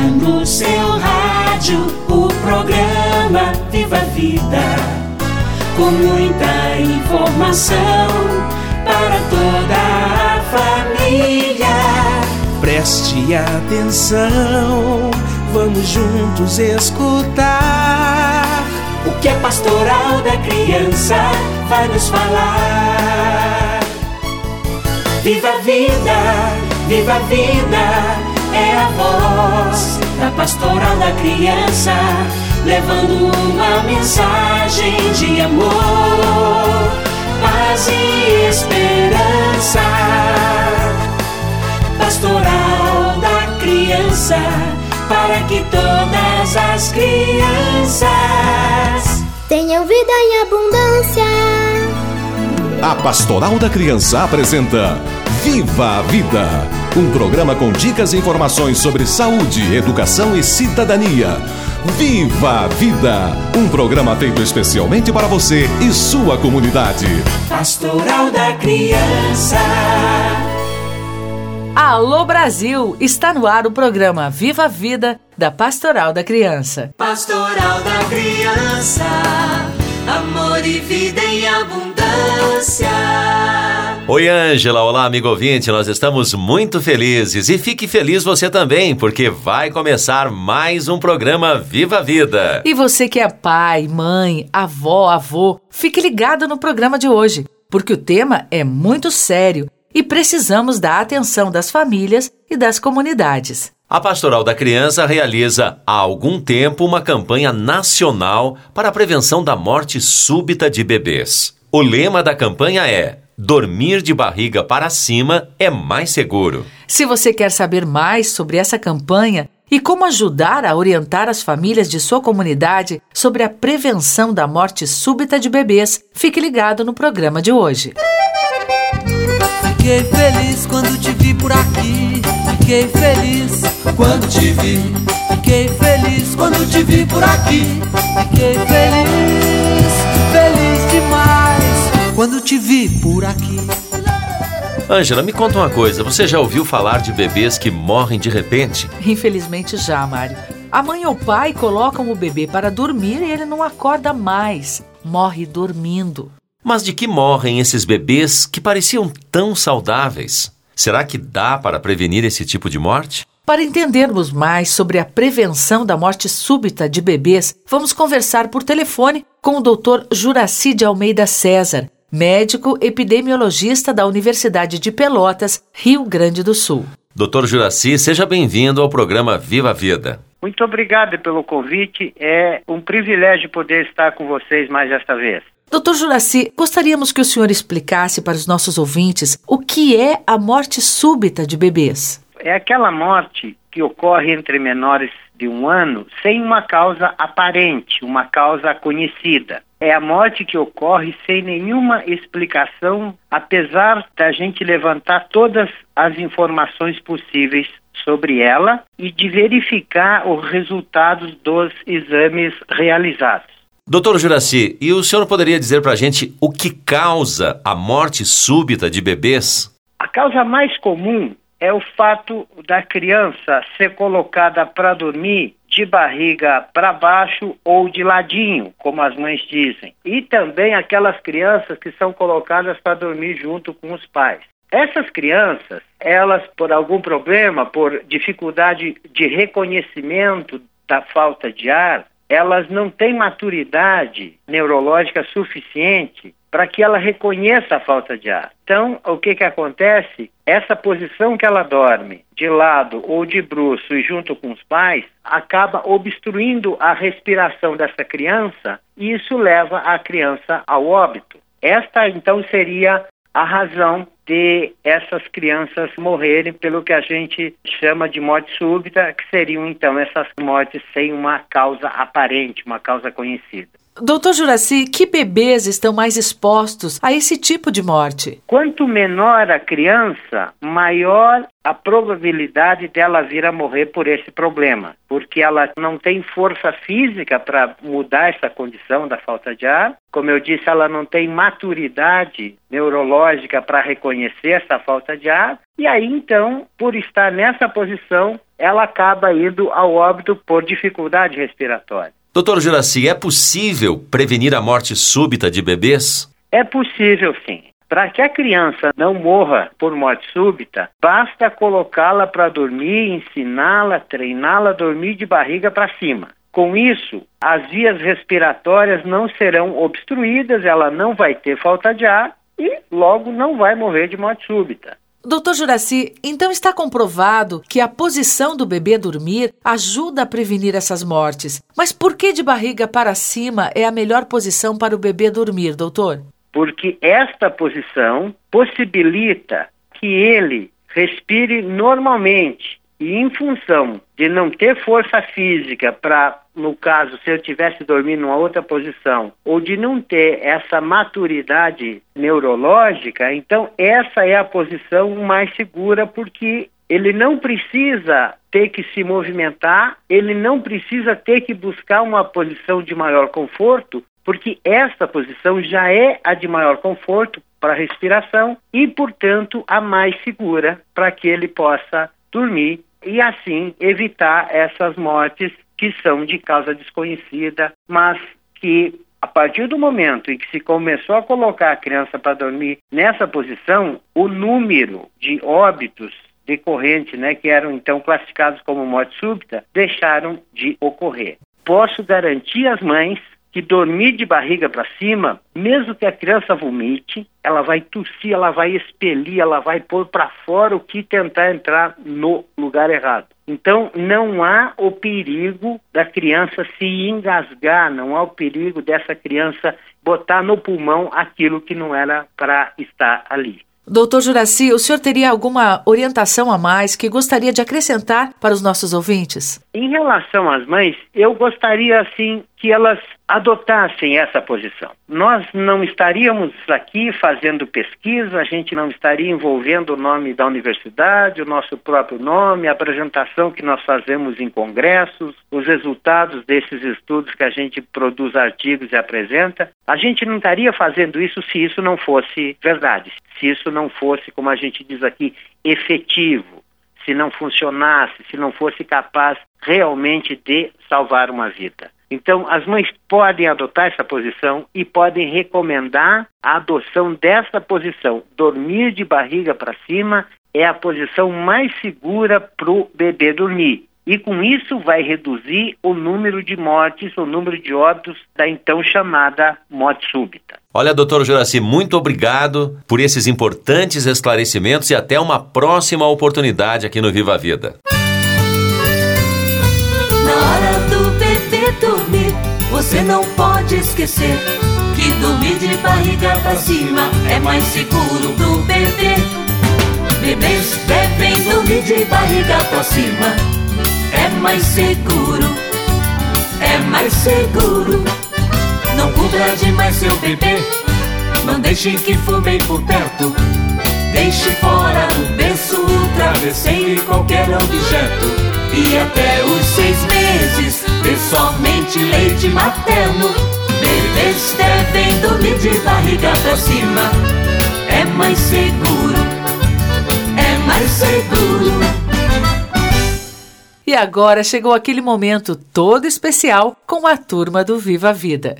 no seu rádio o programa Viva a Vida, com muita informação para toda a família. Preste atenção, vamos juntos escutar o que a Pastoral da Criança vai nos falar. Viva a vida, viva a vida, é a voz da Pastoral da Criança, levando uma mensagem de amor, paz e esperança. Pastoral da Criança, para que todas as crianças tenham vida em abundância. A Pastoral da Criança apresenta Viva a Vida, um programa com dicas e informações sobre saúde, educação e cidadania. Viva a Vida, um programa feito especialmente para você e sua comunidade. Pastoral da Criança. Alô Brasil, está no ar o programa Viva a Vida da Pastoral da Criança. Pastoral da Criança, amor e vida em abundância. Oi Ângela, olá amigo ouvinte, nós estamos muito felizes e fique feliz você também, porque vai começar mais um programa Viva a Vida. E você que é pai, mãe, avó, avô, fique ligado no programa de hoje, porque o tema é muito sério e precisamos da atenção das famílias e das comunidades. A Pastoral da Criança realiza há algum tempo uma campanha nacional para a prevenção da morte súbita de bebês. O lema da campanha é: dormir de barriga para cima é mais seguro. Se você quer saber mais sobre essa campanha e como ajudar a orientar as famílias de sua comunidade sobre a prevenção da morte súbita de bebês, fique ligado no programa de hoje. Fiquei feliz quando te vi por aqui. Fiquei feliz quando te vi. Fiquei feliz quando te vi por aqui. Fiquei feliz, feliz demais quando te vi por aqui. Ângela, me conta uma coisa, você já ouviu falar de bebês que morrem de repente? Infelizmente já, Mário. A mãe ou o pai colocam o bebê para dormir e ele não acorda mais. Morre dormindo. Mas de que morrem esses bebês que pareciam tão saudáveis? Será que dá para prevenir esse tipo de morte? Para entendermos mais sobre a prevenção da morte súbita de bebês, vamos conversar por telefone com o Dr. Juraci de Almeida César, médico epidemiologista da Universidade de Pelotas, Rio Grande do Sul. Dr. Juraci, seja bem-vindo ao programa Viva a Vida. Muito obrigado pelo convite, é um privilégio poder estar com vocês mais esta vez. Dr. Juraci, gostaríamos que o senhor explicasse para os nossos ouvintes o que é a morte súbita de bebês. É aquela morte que ocorre entre menores de 1 ano sem uma causa aparente, uma causa conhecida. É a morte que ocorre sem nenhuma explicação, apesar da gente levantar todas as informações possíveis sobre ela e de verificar os resultados dos exames realizados. Doutor Juraci, e o senhor poderia dizer para a gente o que causa a morte súbita de bebês? A causa mais comum é o fato da criança ser colocada para dormir de barriga para baixo ou de ladinho, como as mães dizem. E também aquelas crianças que são colocadas para dormir junto com os pais. Essas crianças, elas por algum problema, por dificuldade de reconhecimento da falta de ar, elas não têm maturidade neurológica suficiente para que ela reconheça a falta de ar. Então, o que acontece? Essa posição que ela dorme, de lado ou de bruço e junto com os pais, acaba obstruindo a respiração dessa criança e isso leva a criança ao óbito. Esta, então, seria a razão de essas crianças morrerem pelo que a gente chama de morte súbita, que seriam, então, essas mortes sem uma causa aparente, uma causa conhecida. Doutor Juraci, que bebês estão mais expostos a esse tipo de morte? Quanto menor a criança, maior a probabilidade dela vir a morrer por esse problema, porque ela não tem força física para mudar essa condição da falta de ar. Como eu disse, ela não tem maturidade neurológica para reconhecer essa falta de ar. E aí, então, por estar nessa posição, ela acaba indo ao óbito por dificuldade respiratória. Doutor Juraci, é possível prevenir a morte súbita de bebês? É possível, sim. Para que a criança não morra por morte súbita, basta colocá-la para dormir, ensiná-la, treiná-la a dormir de barriga para cima. Com isso, as vias respiratórias não serão obstruídas, ela não vai ter falta de ar e logo não vai morrer de morte súbita. Doutor Juraci, então está comprovado que a posição do bebê dormir ajuda a prevenir essas mortes. Mas por que de barriga para cima é a melhor posição para o bebê dormir, doutor? Porque esta posição possibilita que ele respire normalmente e em função de não ter força física para, no caso, se eu tivesse dormindo numa outra posição, ou de não ter essa maturidade neurológica, então essa é a posição mais segura, porque ele não precisa ter que se movimentar, ele não precisa ter que buscar uma posição de maior conforto, porque esta posição já é a de maior conforto para a respiração e, portanto, a mais segura para que ele possa dormir e, assim, evitar essas mortes que são de causa desconhecida, mas que, a partir do momento em que se começou a colocar a criança para dormir nessa posição, o número de óbitos decorrentes, que eram então classificados como morte súbita, deixaram de ocorrer. Posso garantir às mães que dormir de barriga para cima, mesmo que a criança vomite, ela vai tossir, ela vai expelir, ela vai pôr para fora o que tentar entrar no lugar errado. Então, não há o perigo da criança se engasgar, não há o perigo dessa criança botar no pulmão aquilo que não era para estar ali. Doutor Juraci, o senhor teria alguma orientação a mais que gostaria de acrescentar para os nossos ouvintes? Em relação às mães, eu gostaria, assim, que elas adotassem essa posição. Nós não estaríamos aqui fazendo pesquisa, a gente não estaria envolvendo o nome da universidade, o nosso próprio nome, a apresentação que nós fazemos em congressos, os resultados desses estudos que a gente produz artigos e apresenta. A gente não estaria fazendo isso se isso não fosse verdade, se isso não fosse, como a gente diz aqui, efetivo, se não funcionasse, se não fosse capaz realmente de salvar uma vida. Então, as mães podem adotar essa posição e podem recomendar a adoção dessa posição. Dormir de barriga para cima é a posição mais segura para o bebê dormir. E com isso vai reduzir o número de mortes, o número de óbitos da então chamada morte súbita. Olha, doutor Juraci, muito obrigado por esses importantes esclarecimentos e até uma próxima oportunidade aqui no Viva a Vida. Na hora do bebê dormir, você não pode esquecer que dormir de barriga pra cima é mais seguro pro bebê. Bebês devem dormir de barriga pra cima, é mais seguro, é mais seguro. Não cubra demais seu bebê, não deixe que fumem por perto. Deixe fora do berço o travesseiro e qualquer objeto. E até os 6 meses, dê somente leite materno. Bebês devem dormir de barriga pra cima, é mais seguro, é mais seguro. E agora chegou aquele momento todo especial com a turma do Viva a Vida.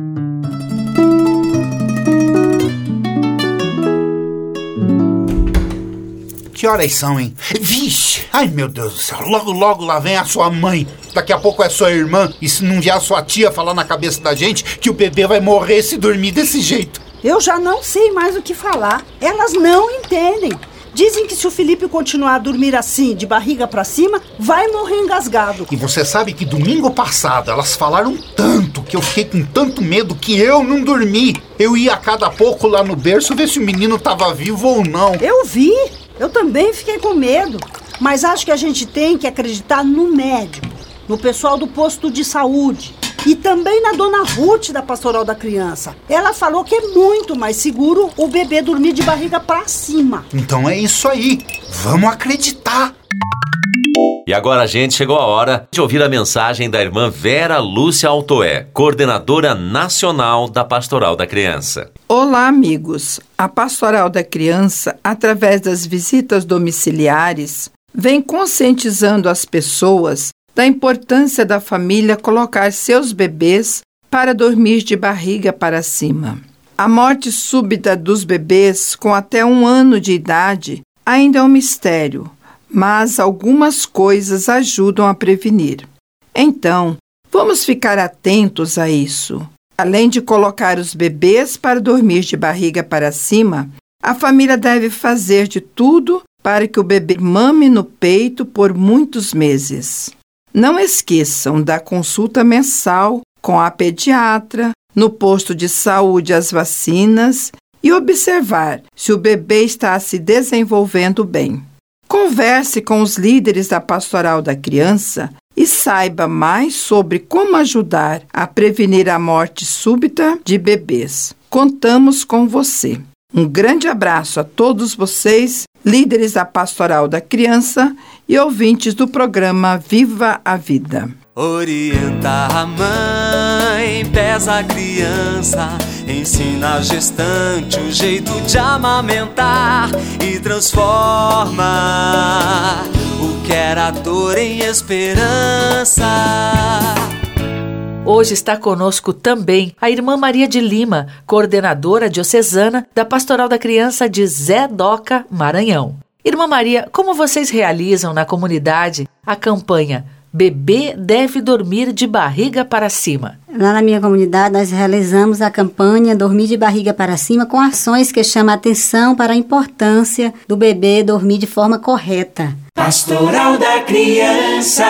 Que horas são, hein? Vixe! Ai, meu Deus do céu. Logo, logo lá vem a sua mãe. Daqui a pouco é sua irmã. E se não vier a sua tia falar na cabeça da gente que o bebê vai morrer se dormir desse jeito. Eu já não sei mais o que falar. Elas não entendem. Dizem que se o Felipe continuar a dormir assim, de barriga pra cima, vai morrer engasgado. E você sabe que domingo passado elas falaram tanto que eu fiquei com tanto medo que eu não dormi. Eu ia a cada pouco lá no berço ver se o menino tava vivo ou não. Eu vi. Eu também fiquei com medo, mas acho que a gente tem que acreditar no médico, no pessoal do posto de saúde e também na dona Ruth da Pastoral da Criança. Ela falou que é muito mais seguro o bebê dormir de barriga pra cima. Então é isso aí, vamos acreditar. E agora, gente, chegou a hora de ouvir a mensagem da irmã Vera Lúcia Altoé, coordenadora nacional da Pastoral da Criança. Olá, amigos. A Pastoral da Criança, através das visitas domiciliares, vem conscientizando as pessoas da importância da família colocar seus bebês para dormir de barriga para cima. A morte súbita dos bebês com até 1 ano de idade ainda é um mistério, mas algumas coisas ajudam a prevenir. Então, vamos ficar atentos a isso. Além de colocar os bebês para dormir de barriga para cima, a família deve fazer de tudo para que o bebê mame no peito por muitos meses. Não esqueçam da consulta mensal com a pediatra, no posto de saúde as vacinas e observar se o bebê está se desenvolvendo bem. Converse com os líderes da Pastoral da Criança e saiba mais sobre como ajudar a prevenir a morte súbita de bebês. Contamos com você. Um grande abraço a todos vocês, líderes da Pastoral da Criança e ouvintes do programa Viva a Vida. Orienta a mãe, pesa a criança, ensina a gestante o jeito de amamentar e transforma o que era dor em esperança. Hoje está conosco também a irmã Maria de Lima, coordenadora diocesana da Pastoral da Criança de Zé Doca, Maranhão. Irmã Maria, como vocês realizam na comunidade a campanha Bebê deve dormir de barriga para cima? Lá na minha comunidade nós realizamos a campanha Dormir de Barriga para Cima com ações que chamam a atenção para a importância do bebê dormir de forma correta. Pastoral da Criança.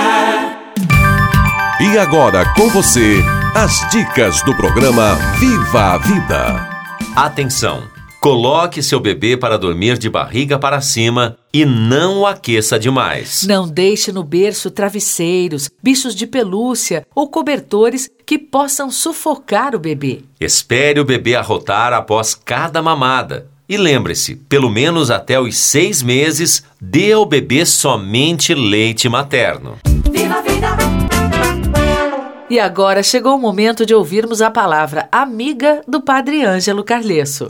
E agora com você, as dicas do programa Viva a Vida. Atenção! Coloque seu bebê para dormir de barriga para cima e não o aqueça demais. Não deixe no berço travesseiros, bichos de pelúcia ou cobertores que possam sufocar o bebê. Espere o bebê arrotar após cada mamada. E lembre-se, pelo menos até os 6 meses, dê ao bebê somente leite materno. Viva a vida! E agora chegou o momento de ouvirmos a palavra amiga do Padre Ângelo Carlesso.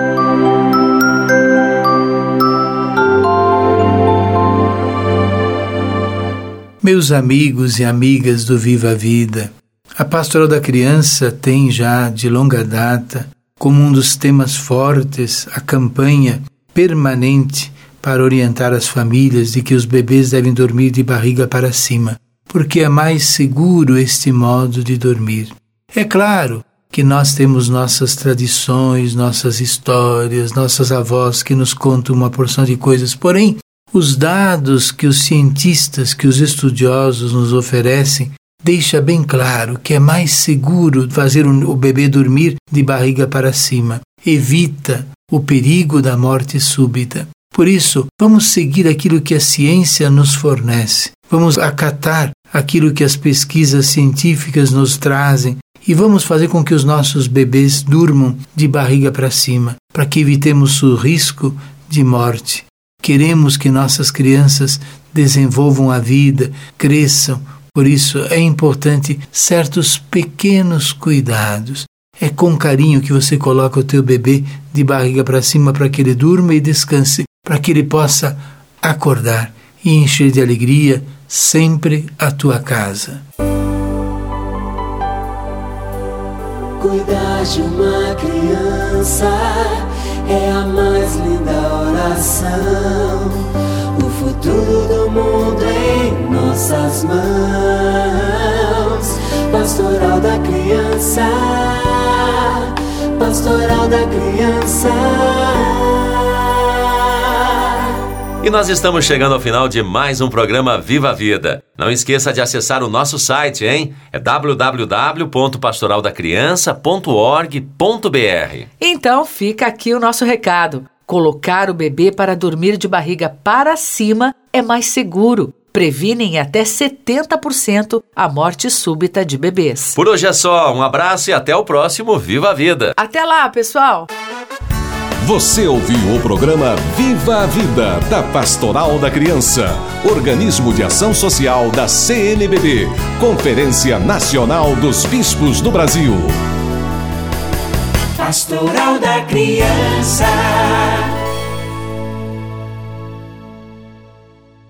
Meus amigos e amigas do Viva a Vida, a Pastoral da Criança tem já de longa data como um dos temas fortes a campanha permanente para orientar as famílias de que os bebês devem dormir de barriga para cima, porque é mais seguro este modo de dormir. É claro que nós temos nossas tradições, nossas histórias, nossas avós que nos contam uma porção de coisas, porém, os dados que os cientistas, que os estudiosos nos oferecem, deixa bem claro que é mais seguro fazer o bebê dormir de barriga para cima. Evita o perigo da morte súbita. Por isso, vamos seguir aquilo que a ciência nos fornece. Vamos acatar aquilo que as pesquisas científicas nos trazem e vamos fazer com que os nossos bebês durmam de barriga para cima, para que evitemos o risco de morte. Queremos que nossas crianças desenvolvam a vida, cresçam. Por isso é importante certos pequenos cuidados. É com carinho que você coloca o teu bebê de barriga para cima para que ele durma e descanse, para que ele possa acordar e encher de alegria sempre a tua casa. Cuidar de uma criança é a mais linda oração. O futuro do mundo em nossas mãos. Pastoral da Criança, Pastoral da Criança. E nós estamos chegando ao final de mais um programa Viva a Vida. Não esqueça de acessar o nosso site, hein? É www.pastoraldacriança.org.br. Então fica aqui o nosso recado. Colocar o bebê para dormir de barriga para cima é mais seguro. Previne em até 70% a morte súbita de bebês. Por hoje é só. Um abraço e até o próximo Viva a Vida. Até lá, pessoal! Você ouviu o programa Viva a Vida, da Pastoral da Criança, organismo de ação social da CNBB, Conferência Nacional dos Bispos do Brasil. Pastoral da Criança.